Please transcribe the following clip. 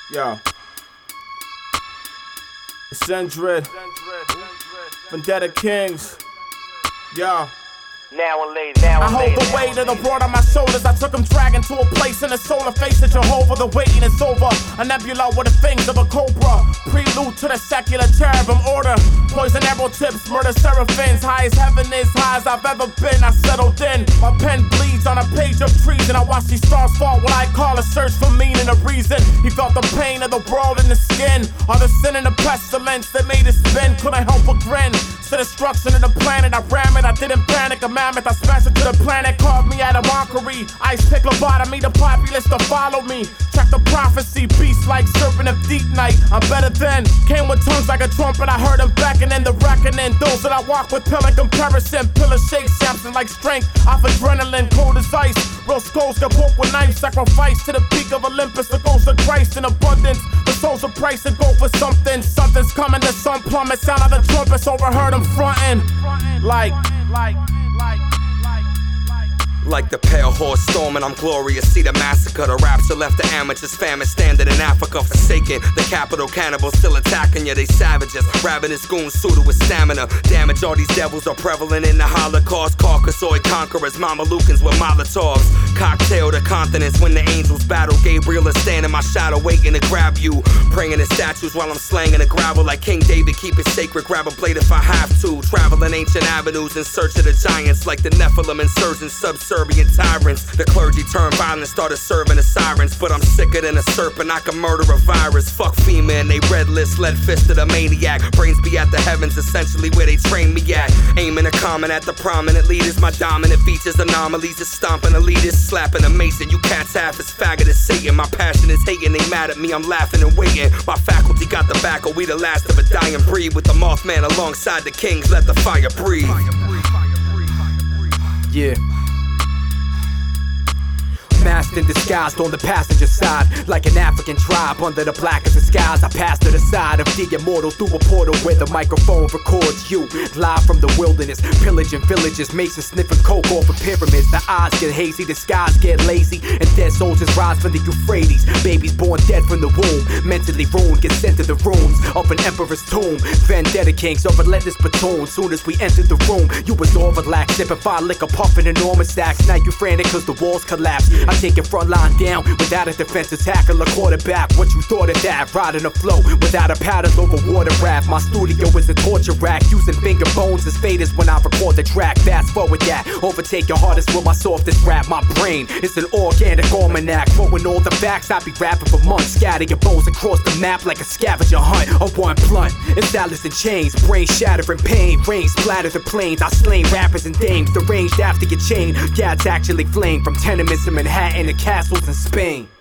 Yo. Zendred. Vendetta Kings. Yo. I hold the weight of the world on my shoulders. I took him dragging to a place in the solar face of Jehovah. The waiting is over. A nebula with the fangs of a cobra. Prelude to the secular cherubim order. Poison arrow tips, murder seraphims. High as heaven is, high as I've ever been. I settled in. My pen bleeds on a page of treason. I watch these stars fall. What I call a search for meaning, a reason. He felt the pain of the world in the skin. All the sin and the pestilence that made it spin. Couldn't help but grin. To destruction of the planet, I ram it. I didn't panic. A mammoth, I smashed it to the planet. Carved me out of mockery. Ice pick lobotomy, the populace to follow me. Check the prophecy, beast like serpent of deep night. I'm better than. Came with tongues like a trumpet. I heard him beckoning the reckoning. Those that I walk with pill in comparison. Pillar shake Samson like strength. Off adrenaline, cold as ice. Real skulls got poked with knives. Sacrifice to the peak of Olympus. The ghost of Christ in abundance. The souls of price and go for something. Something's coming, the sun plummet. Sound of the trumpets overheard him frontin'. Like the pale horse storming, I'm glorious. See the massacre, the rapture left the amateurs famine standing in Africa, forsaken. The capital cannibals still attacking you, they savages. Ravenous goons suited with stamina. Damage, all these devils are prevalent in the Holocaust. Caucasoid conquerors, Mamelukans with Molotovs. Cocktail the continents when the angels battle. Gabriel is standing my shadow waiting to grab you. Praying to statues while I'm slanging the gravel like King David, keep it sacred, grab a blade if I have to. Traveling ancient avenues in search of the giants like the Nephilim insurgents, Serbian tyrants. The clergy turned violent, started serving the sirens. But I'm sicker than a serpent, I can murder a virus. Fuck FEMA and they red list, lead fisted a maniac. Brains be at the heavens, essentially where they train me at. Aiming a comment at the prominent leaders. My dominant features, anomalies is stomping elitists. Slapping a mason, you cats half as faggot as Satan. My passion is hating, they mad at me, I'm laughing and waiting. My faculty got the back, we the last of a dying breed. With the Mothman alongside the kings, let the fire breathe. Yeah. Masked and disguised on the passenger side, like an African tribe under the blackest of skies. I passed to the side of the immortal through a portal where the microphone records you. Live from the wilderness, pillaging villages, masons sniffing coke off of pyramids. The eyes get hazy, the skies get lazy, and dead soldiers rise from the Euphrates. Babies born dead from the womb, mentally ruined, get sent to the rooms of an emperor's tomb. Vendetta Kings, a relentless platoon. Soon as we entered the room, you was all relaxed, sipping fine liquor, puffing enormous stacks. Now you frantic cause the walls collapse. I take your front line down without a defensive tackle or quarterback. What you thought of that? Riding a flow without a paddle over water raft. My studio is a torture rack, using finger bones as faders when I record the track. Fast forward that, overtake your hardest with my softest rap. My brain is an organic almanac, throwing all the facts. I be rapping for months, scatter your bones across the map like a scavenger hunt. A one blunt, it's Alice in Chains, brain shattering pain. Rain splatter the plains, I slain rappers and dames. Deranged after your chain, Gads actually flame from tenements in Manhattan to castles in Spain.